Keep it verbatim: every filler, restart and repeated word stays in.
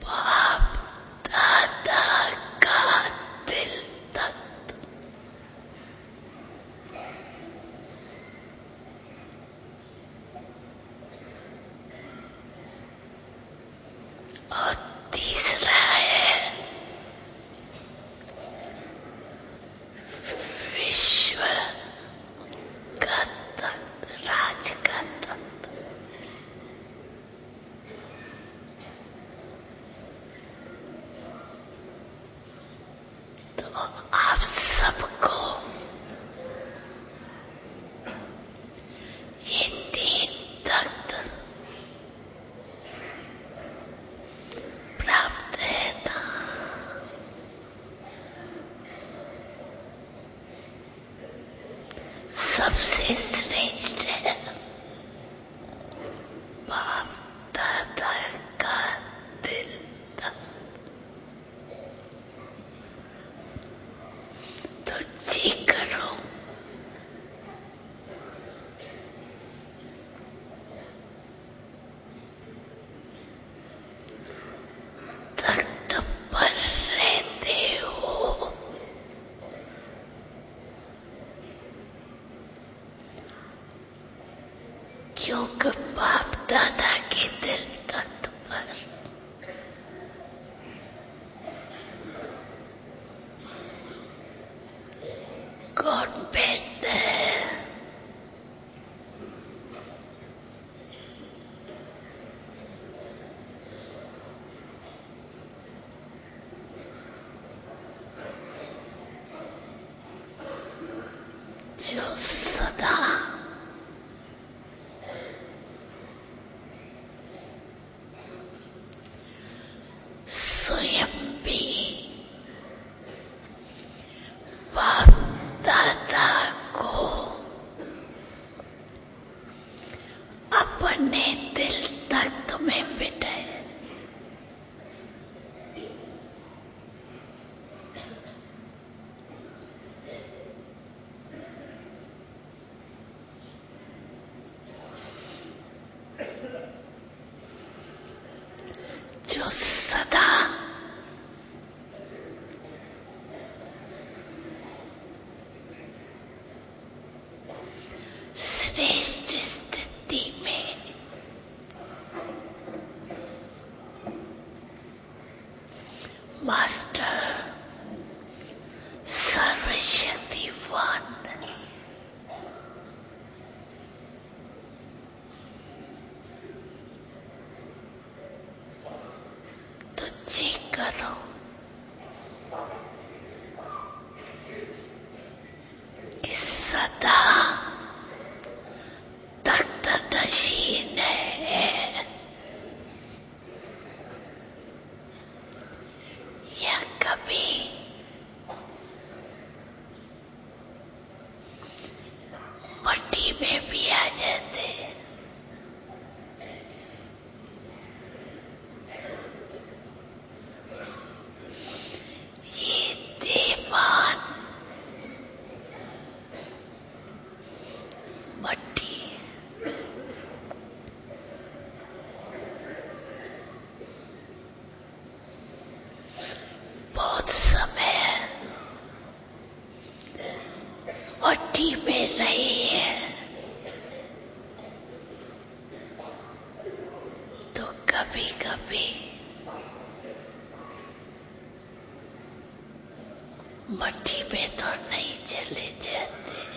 बाप दादा का दिल तक और तीसरा है विश्व का तत्व, राज का तत्व। तो आप सबको ये तीन तत्व प्राप्त है ना। सबसे श्रेष्ठ है बाप दादा का दिल तत्व। तो जी करो तख्त पर रहते हो, क्योंकि बाप दादा के दिल तत्व पर कौन बैठता है? जो सदा स्वयं भी बाप दादा को अपने दिल तक में बिठाए। जो सदा श्रेष्ठ स्थिति में मास्टर सर्वशक्तिवान तो जी करो कि सदा तख्त नशीन है या कभी मट्टी में भी आ जाते। ये देवान मट्टी बहुत समय मट्टी में रही है तो कभी कभी मट्टी में तो नहीं चले जाते।